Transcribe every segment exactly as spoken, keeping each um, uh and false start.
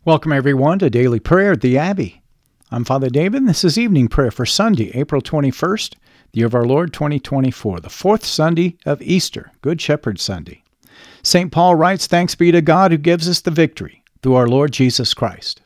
Welcome, everyone, to Daily Prayer at the Abbey. I'm Father David, and this is evening prayer for Sunday, April twenty-first, the year of our Lord, twenty twenty-four, the fourth Sunday of Easter, Good Shepherd Sunday. Saint Paul writes, "Thanks be to God who gives us the victory through our Lord Jesus Christ."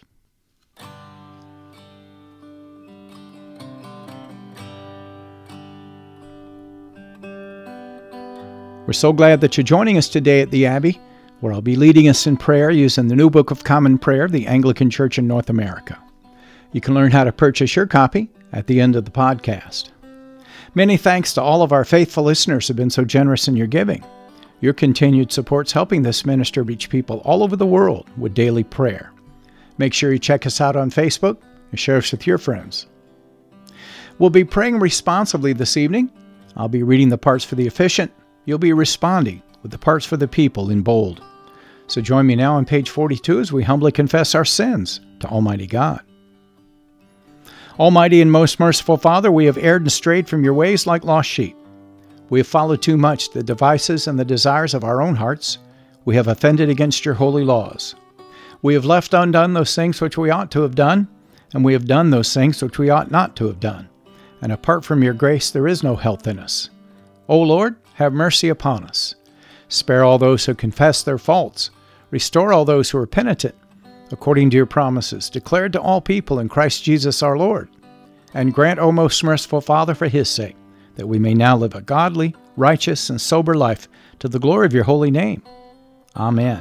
We're so glad that you're joining us today at the Abbey, where I'll be leading us in prayer using the New Book of Common Prayer of the Anglican Church in North America. You can learn how to purchase your copy at the end of the podcast. Many thanks to all of our faithful listeners who have been so generous in your giving. Your continued support's helping this minister reach people all over the world with daily prayer. Make sure you check us out on Facebook and share us with your friends. We'll be praying responsibly this evening. I'll be reading the parts for the efficient. You'll be responding with the parts for the people in bold. So join me now on page forty-two as we humbly confess our sins to Almighty God. Almighty and most merciful Father, we have erred and strayed from your ways like lost sheep. We have followed too much the devices and the desires of our own hearts. We have offended against your holy laws. We have left undone those things which we ought to have done, and we have done those things which we ought not to have done. And apart from your grace, there is no health in us. O Lord, have mercy upon us. Spare all those who confess their faults. Restore all those who are penitent, according to your promises, declared to all people in Christ Jesus our Lord. And grant, O most merciful Father, for his sake, that we may now live a godly, righteous, and sober life to the glory of your holy name. Amen.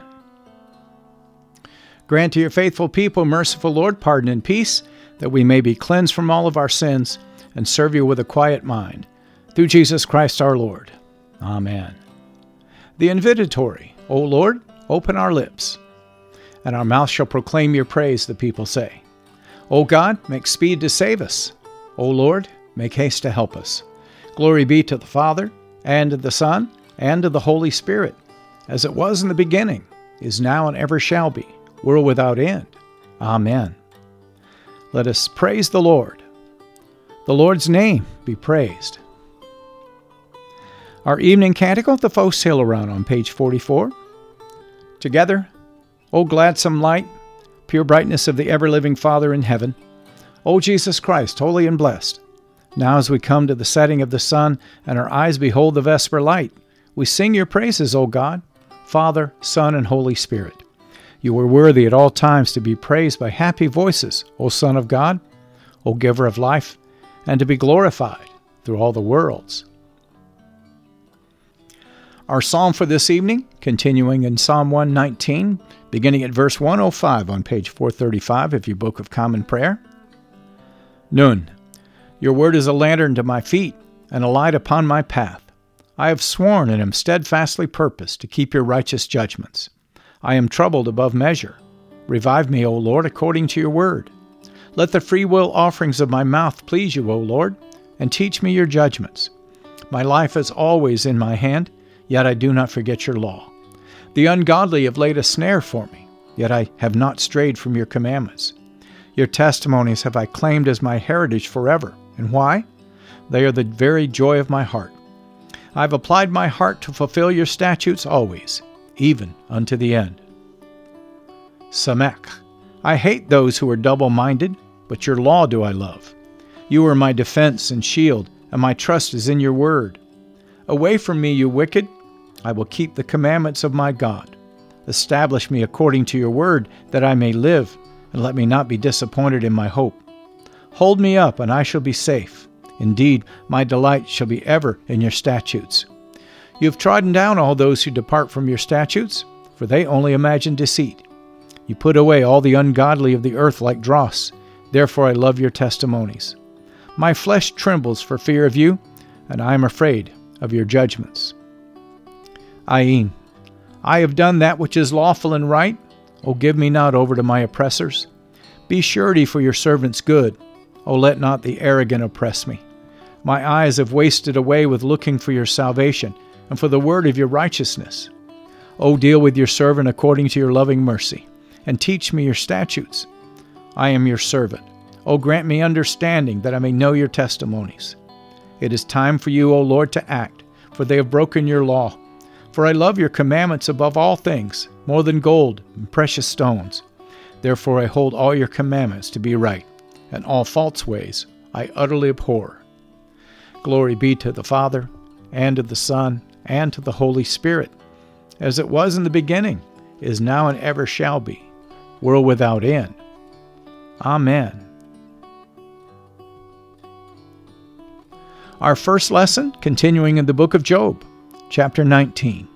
Grant to your faithful people, merciful Lord, pardon and peace, that we may be cleansed from all of our sins and serve you with a quiet mind. Through Jesus Christ our Lord. Amen. The invitatory, O Lord, open our lips, and our mouth shall proclaim your praise, the people say. O God, make speed to save us. O Lord, make haste to help us. Glory be to the Father, and to the Son, and to the Holy Spirit, as it was in the beginning, is now, and ever shall be, world without end. Amen. Let us praise the Lord. The Lord's name be praised. Our evening canticle, the Phos Hilaron, on page forty-four. Together, O gladsome light, pure brightness of the ever-living Father in heaven, O Jesus Christ, holy and blessed, now as we come to the setting of the sun and our eyes behold the vesper light, we sing your praises, O God, Father, Son, and Holy Spirit. You are worthy at all times to be praised by happy voices, O Son of God, O Giver of life, and to be glorified through all the worlds. Our psalm for this evening, continuing in Psalm one nineteen, beginning at verse one oh five on page four thirty-five of your Book of Common Prayer. Nun, your word is a lantern to my feet and a light upon my path. I have sworn and am steadfastly purposed to keep your righteous judgments. I am troubled above measure. Revive me, O Lord, according to your word. Let the free will offerings of my mouth please you, O Lord, and teach me your judgments. My life is always in my hand, yet I do not forget your law. The ungodly have laid a snare for me, yet I have not strayed from your commandments. Your testimonies have I claimed as my heritage forever. And why? They are the very joy of my heart. I have applied my heart to fulfill your statutes always, even unto the end. Samek. I hate those who are double-minded, but your law do I love. You are my defense and shield, and my trust is in your word. Away from me, you wicked. I will keep the commandments of my God. Establish me according to your word, that I may live, and let me not be disappointed in my hope. Hold me up, and I shall be safe. Indeed, my delight shall be ever in your statutes. You have trodden down all those who depart from your statutes, for they only imagine deceit. You put away all the ungodly of the earth like dross. Therefore I love your testimonies. My flesh trembles for fear of you, and I am afraid of your judgments. Ayin. I have done that which is lawful and right. O give me not over to my oppressors. Be surety for your servant's good. O let not the arrogant oppress me. My eyes have wasted away with looking for your salvation and for the word of your righteousness. O deal with your servant according to your loving mercy, and teach me your statutes. I am your servant. O grant me understanding, that I may know your testimonies. It is time for you, O Lord, to act, for they have broken your law. For I love your commandments above all things, more than gold and precious stones. Therefore I hold all your commandments to be right, and all false ways I utterly abhor. Glory be to the Father, and to the Son, and to the Holy Spirit, as it was in the beginning, is now, and ever shall be, world without end. Amen. Our first lesson, continuing in the book of Job, chapter nineteen.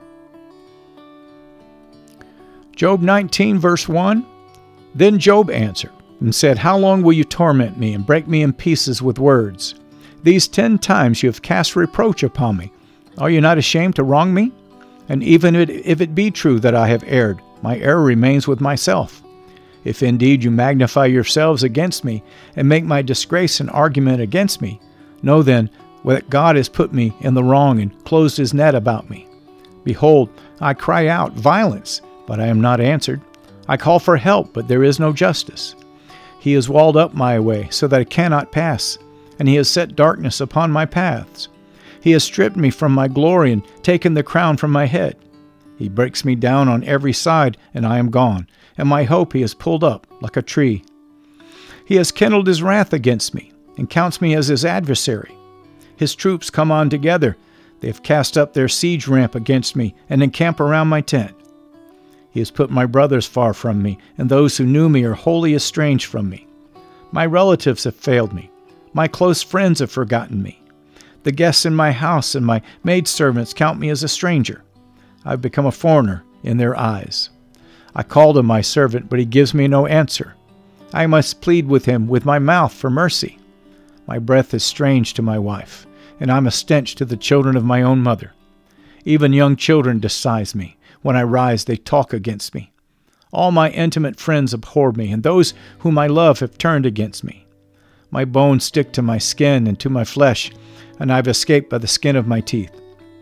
Job nineteen, verse one, Then Job answered and said, How long will you torment me and break me in pieces with words? These ten times you have cast reproach upon me. Are you not ashamed to wrong me? And even if it be true that I have erred, my error remains with myself. If indeed you magnify yourselves against me, and make my disgrace an argument against me, know then that God has put me in the wrong and closed his net about me. Behold, I cry out, violence, but I am not answered. I call for help, but there is no justice. He has walled up my way, so that I cannot pass, and he has set darkness upon my paths. He has stripped me from my glory and taken the crown from my head. He breaks me down on every side, and I am gone, and my hope he has pulled up like a tree. He has kindled his wrath against me, and counts me as his adversary. His troops come on together. They have cast up their siege ramp against me, and encamp around my tent. He has put my brothers far from me, and those who knew me are wholly estranged from me. My relatives have failed me. My close friends have forgotten me. The guests in my house and my maidservants count me as a stranger. I have become a foreigner in their eyes. I call to my servant, but he gives me no answer. I must plead with him with my mouth for mercy. My breath is strange to my wife, and I am a stench to the children of my own mother. Even young children despise me. When I rise, they talk against me. All my intimate friends abhor me, and those whom I love have turned against me. My bones stick to my skin and to my flesh, and I have escaped by the skin of my teeth.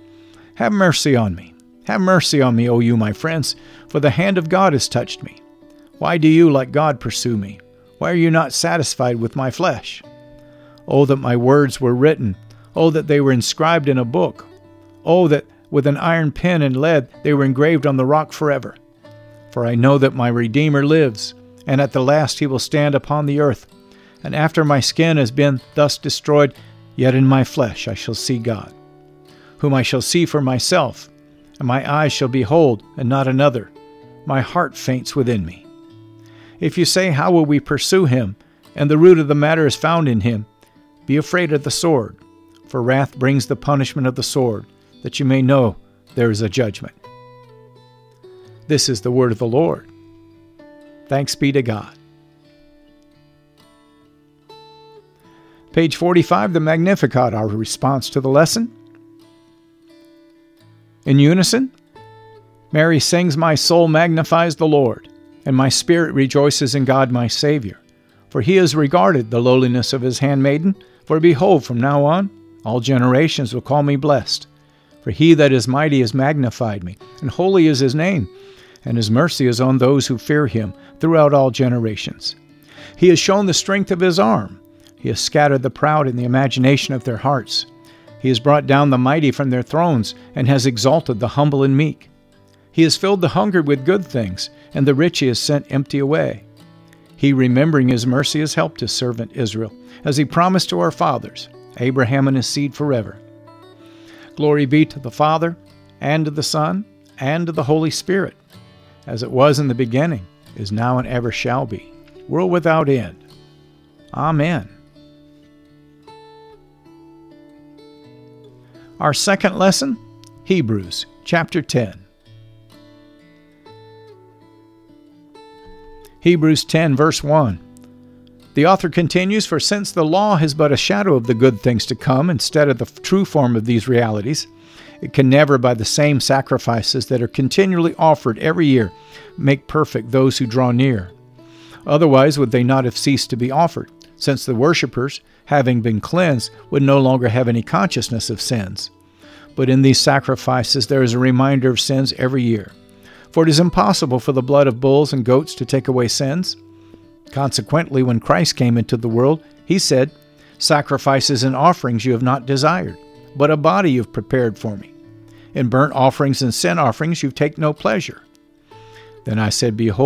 Have mercy on me. Have mercy on me, O you, my friends, for the hand of God has touched me. Why do you, like God, pursue me? Why are you not satisfied with my flesh? Oh, that my words were written. Oh, that they were inscribed in a book. Oh, that with an iron pen and lead they were engraved on the rock forever. For I know that my Redeemer lives, and at the last he will stand upon the earth. And after my skin has been thus destroyed, yet in my flesh I shall see God, whom I shall see for myself, and my eyes shall behold, and not another. My heart faints within me. If you say, How will we pursue him? And the root of the matter is found in him. Be afraid of the sword, for wrath brings the punishment of the sword, that you may know there is a judgment. This is the word of the Lord. Thanks be to God. Page forty-five, the Magnificat, our response to the lesson. In unison, Mary sings, My soul magnifies the Lord, and my spirit rejoices in God my Savior. For he has regarded the lowliness of his handmaiden. For behold, from now on, all generations will call me blessed. For he that is mighty has magnified me, and holy is his name, and his mercy is on those who fear him throughout all generations. He has shown the strength of his arm. He has scattered the proud in the imagination of their hearts. He has brought down the mighty from their thrones, and has exalted the humble and meek. He has filled the hungry with good things, and the rich he has sent empty away. He, remembering his mercy, has helped his servant Israel, as he promised to our fathers, Abraham and his seed forever. Glory be to the Father, and to the Son, and to the Holy Spirit, as it was in the beginning, is now, and ever shall be, world without end. Amen. Our second lesson, Hebrews chapter ten. Hebrews ten, verse one. The author continues, For since the law has but a shadow of the good things to come instead of the true form of these realities, it can never, by the same sacrifices that are continually offered every year, make perfect those who draw near. Otherwise would they not have ceased to be offered, since the worshippers, having been cleansed, would no longer have any consciousness of sins. But in these sacrifices there is a reminder of sins every year. For it is impossible for the blood of bulls and goats to take away sins. Consequently, when Christ came into the world, he said, Sacrifices and offerings you have not desired, but a body you have prepared for me. In burnt offerings and sin offerings you take no pleasure. Then I said, Behold,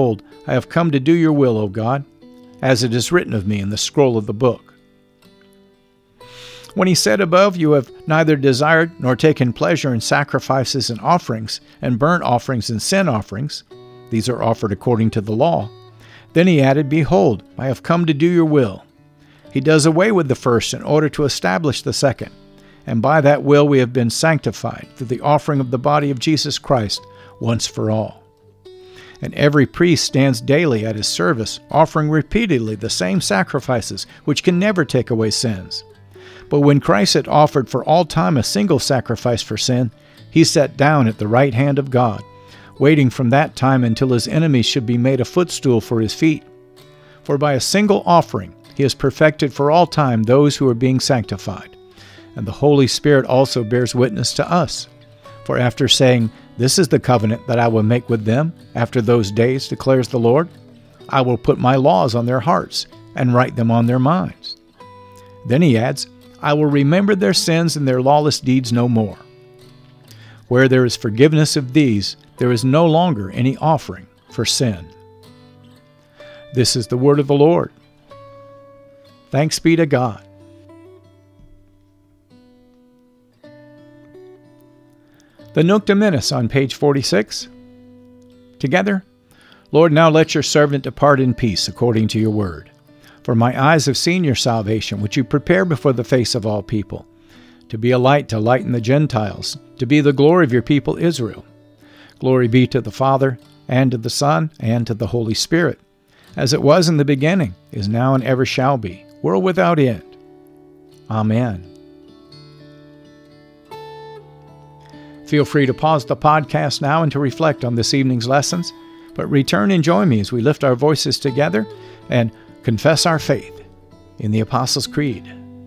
I have come to do your will, O God, as it is written of me in the scroll of the book. When he said above, you have neither desired nor taken pleasure in sacrifices and offerings, and burnt offerings and sin offerings, these are offered according to the law. Then he added, behold, I have come to do your will. He does away with the first in order to establish the second, and by that will we have been sanctified through the offering of the body of Jesus Christ once for all. And every priest stands daily at his service, offering repeatedly the same sacrifices, which can never take away sins. But when Christ had offered for all time a single sacrifice for sin, he sat down at the right hand of God, waiting from that time until his enemies should be made a footstool for his feet. For by a single offering he has perfected for all time those who are being sanctified. And the Holy Spirit also bears witness to us. For after saying, this is the covenant that I will make with them after those days, declares the Lord, I will put my laws on their hearts and write them on their minds. Then he adds, I will remember their sins and their lawless deeds no more. Where there is forgiveness of these, there is no longer any offering for sin. This is the word of the Lord. Thanks be to God. The Nunc Dimittis on page forty-six. Together, Lord, now let your servant depart in peace according to your word. For my eyes have seen your salvation, which you prepare before the face of all people, to be a light to lighten the Gentiles, to be the glory of your people Israel. Glory be to the Father, and to the Son, and to the Holy Spirit, as it was in the beginning, is now, and ever shall be, world without end. Amen. Feel free to pause the podcast now and to reflect on this evening's lessons, but return and join me as we lift our voices together and confess our faith in the Apostles' Creed.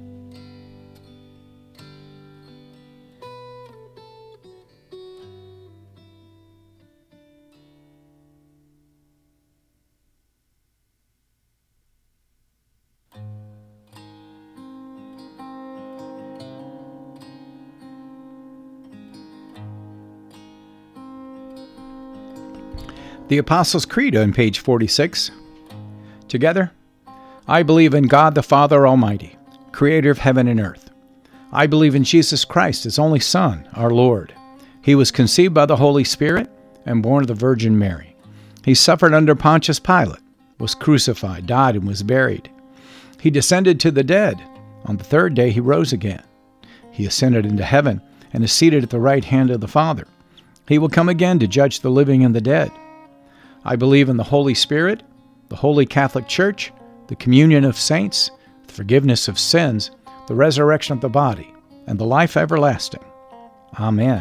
The Apostles' Creed on page forty-six. Together, I believe in God the Father Almighty, creator of heaven and earth. I believe in Jesus Christ, his only Son, our Lord. He was conceived by the Holy Spirit and born of the Virgin Mary. He suffered under Pontius Pilate, was crucified, died, and was buried. He descended to the dead. On the third day he rose again. He ascended into heaven and is seated at the right hand of the Father. He will come again to judge the living and the dead. I believe in the Holy Spirit, the Holy Catholic Church, the communion of saints, the forgiveness of sins, the resurrection of the body, and the life everlasting. Amen.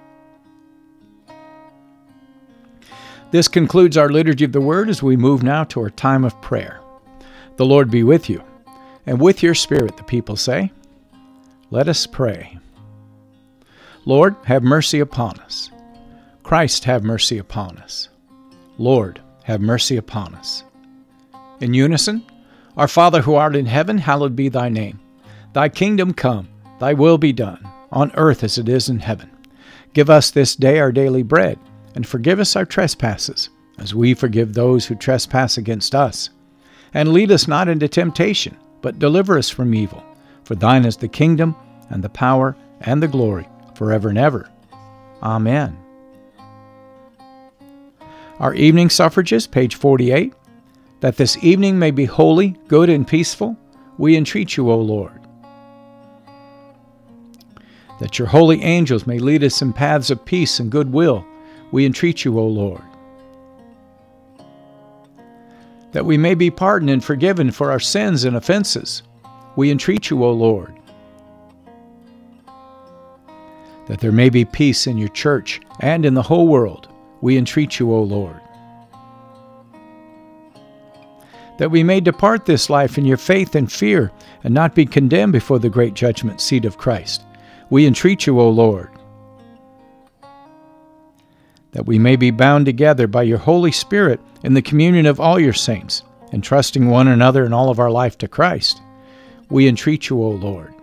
This concludes our Liturgy of the Word as we move now to our time of prayer. The Lord be with you, and with your spirit, the people say. Let us pray. Lord, have mercy upon us. Christ, have mercy upon us. Lord, have mercy upon us. In unison, Our Father who art in heaven, hallowed be thy name. Thy kingdom come, thy will be done, on earth as it is in heaven. Give us this day our daily bread, and forgive us our trespasses, as we forgive those who trespass against us. And lead us not into temptation, but deliver us from evil. For thine is the kingdom, and the power, and the glory, forever and ever. Amen. Our evening suffrages, page forty-eight. That this evening may be holy, good, and peaceful, we entreat you, O Lord. That your holy angels may lead us in paths of peace and goodwill, we entreat you, O Lord. That we may be pardoned and forgiven for our sins and offenses, we entreat you, O Lord. That there may be peace in your church and in the whole world, we entreat you, O Lord. That we may depart this life in your faith and fear, and not be condemned before the great judgment seat of Christ, we entreat you, O Lord. That we may be bound together by your Holy Spirit in the communion of all your saints, entrusting one another and all of our life to Christ, we entreat you, O Lord.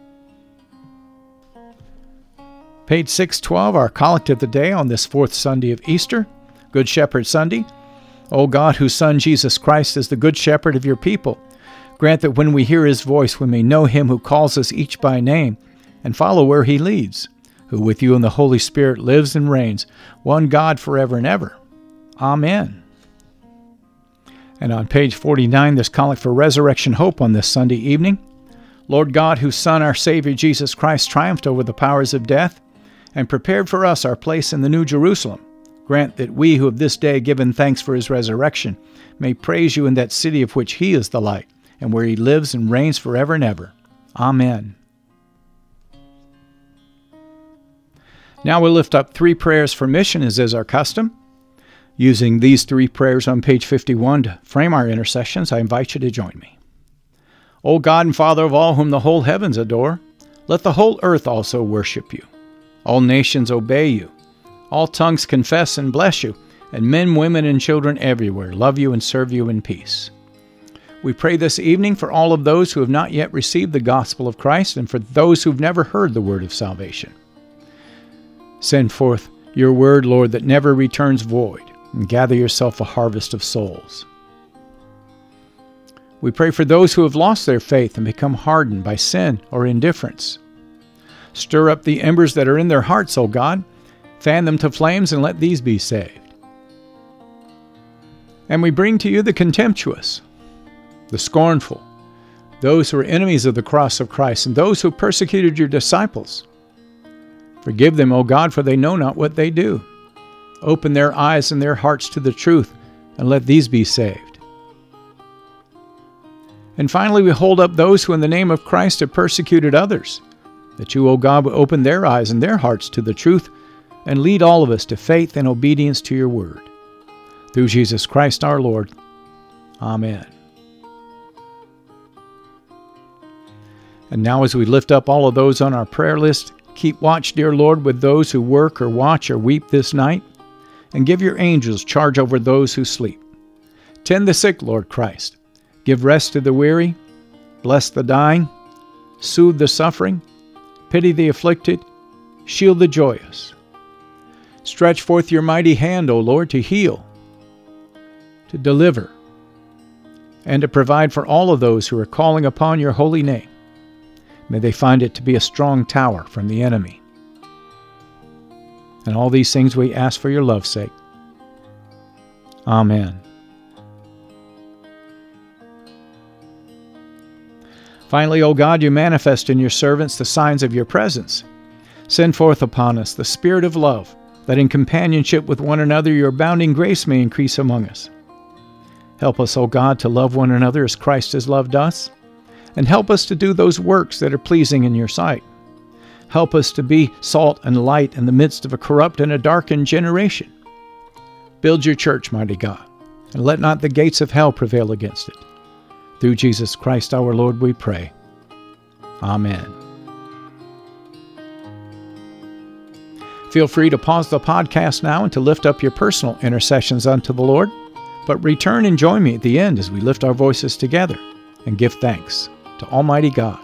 Page six twelve, our collect of the day on this fourth Sunday of Easter, Good Shepherd Sunday. O God, whose Son Jesus Christ is the good shepherd of your people, grant that when we hear his voice we may know him who calls us each by name and follow where he leads, who with you and the Holy Spirit lives and reigns, one God forever and ever. Amen. And on page forty-nine, there's calling for resurrection hope on this Sunday evening. Lord God, whose Son, our Savior Jesus Christ, triumphed over the powers of death and prepared for us our place in the New Jerusalem, grant that we who have this day given thanks for his resurrection may praise you in that city of which he is the light, and where he lives and reigns forever and ever. Amen. Now we'll lift up three prayers for mission, as is our custom. Using these three prayers on page fifty-one to frame our intercessions, I invite you to join me. O God and Father of all whom the whole heavens adore, let the whole earth also worship you. All nations obey you. All tongues confess and bless you, and men, women, and children everywhere love you and serve you in peace. We pray this evening for all of those who have not yet received the gospel of Christ and for those who have never heard the word of salvation. Send forth your word, Lord, that never returns void, and gather yourself a harvest of souls. We pray for those who have lost their faith and become hardened by sin or indifference. Stir up the embers that are in their hearts, O God. Fan them to flames and let these be saved. And we bring to you the contemptuous, the scornful, those who are enemies of the cross of Christ, and those who persecuted your disciples. Forgive them, O God, for they know not what they do. Open their eyes and their hearts to the truth, and let these be saved. And finally, we hold up those who in the name of Christ have persecuted others, that you, O God, would open their eyes and their hearts to the truth, and lead all of us to faith and obedience to your word. Through Jesus Christ our Lord. Amen. And now as we lift up all of those on our prayer list, keep watch, dear Lord, with those who work or watch or weep this night, and give your angels charge over those who sleep. Tend the sick, Lord Christ. Give rest to the weary. Bless the dying. Soothe the suffering. Pity the afflicted. Shield the joyous. Stretch forth your mighty hand, O Lord, to heal, to deliver, and to provide for all of those who are calling upon your holy name. May they find it to be a strong tower from the enemy. And all these things we ask for your love's sake. Amen. Finally, O God, you manifest in your servants the signs of your presence. Send forth upon us the spirit of love, that in companionship with one another your abounding grace may increase among us. Help us, O God, to love one another as Christ has loved us, and help us to do those works that are pleasing in your sight. Help us to be salt and light in the midst of a corrupt and a darkened generation. Build your church, mighty God, and let not the gates of hell prevail against it. Through Jesus Christ our Lord we pray. Amen. Feel free to pause the podcast now and to lift up your personal intercessions unto the Lord, but return and join me at the end as we lift our voices together and give thanks to Almighty God.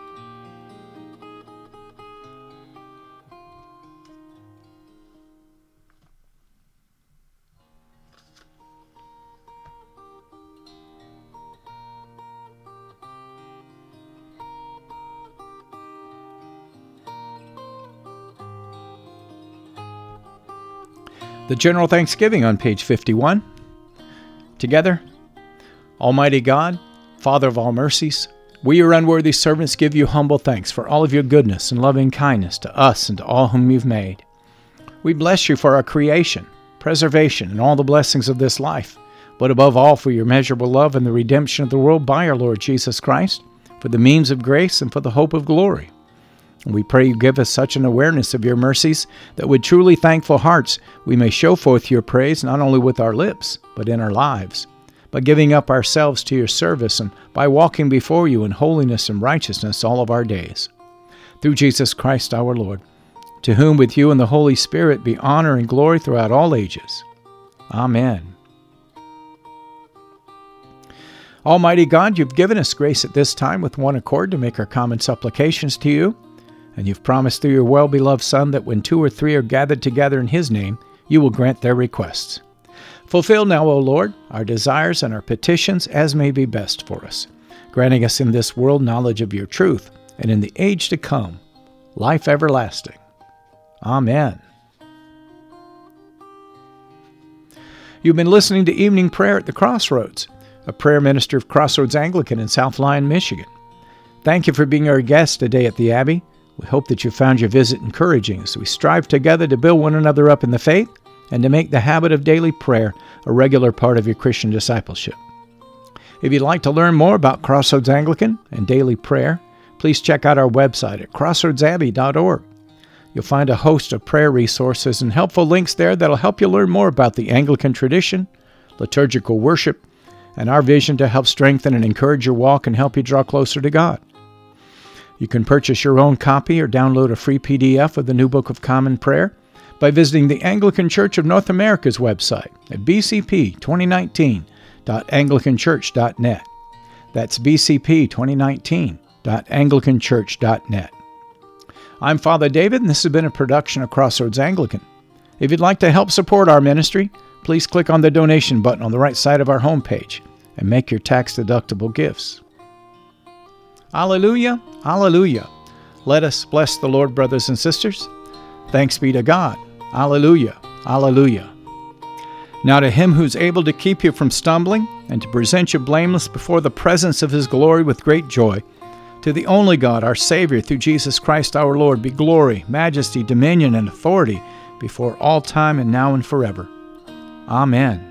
The General Thanksgiving on page fifty-one. Together, Almighty God, Father of all mercies, we, your unworthy servants, give you humble thanks for all of your goodness and loving kindness to us and to all whom you've made. We bless you for our creation, preservation, and all the blessings of this life, but above all for your measurable love and the redemption of the world by our Lord Jesus Christ, for the means of grace and for the hope of glory. And we pray you give us such an awareness of your mercies that with truly thankful hearts we may show forth your praise not only with our lips, but in our lives, by giving up ourselves to your service and by walking before you in holiness and righteousness all of our days. Through Jesus Christ our Lord, to whom with you and the Holy Spirit be honor and glory throughout all ages. Amen. Almighty God, you've given us grace at this time with one accord to make our common supplications to you, and you've promised through your well-beloved Son that when two or three are gathered together in his name, you will grant their requests. Fulfill now, O Lord, our desires and our petitions as may be best for us, granting us in this world knowledge of your truth, and in the age to come, life everlasting. Amen. You've been listening to Evening Prayer at the Crossroads, a prayer minister of Crossroads Anglican in South Lyon, Michigan. Thank you for being our guest today at the Abbey. We hope that you found your visit encouraging as we strive together to build one another up in the faith and to make the habit of daily prayer a regular part of your Christian discipleship. If you'd like to learn more about Crossroads Anglican and daily prayer, please check out our website at crossroads abbey dot org. You'll find a host of prayer resources and helpful links there that'll help you learn more about the Anglican tradition, liturgical worship, and our vision to help strengthen and encourage your walk and help you draw closer to God. You can purchase your own copy or download a free P D F of the New Book of Common Prayer by visiting the Anglican Church of North America's website at b c p twenty nineteen dot anglican church dot net. That's b c p twenty nineteen dot anglican church dot net. I'm Father David, and this has been a production of Crossroads Anglican. If you'd like to help support our ministry, please click on the donation button on the right side of our homepage and make your tax-deductible gifts. Alleluia, alleluia. Let us bless the Lord, brothers and sisters. Thanks be to God. Alleluia, alleluia. Now to him who's able to keep you from stumbling and to present you blameless before the presence of his glory with great joy, to the only God, our Savior, through Jesus Christ our Lord, be glory, majesty, dominion, and authority before all time and now and forever. Amen.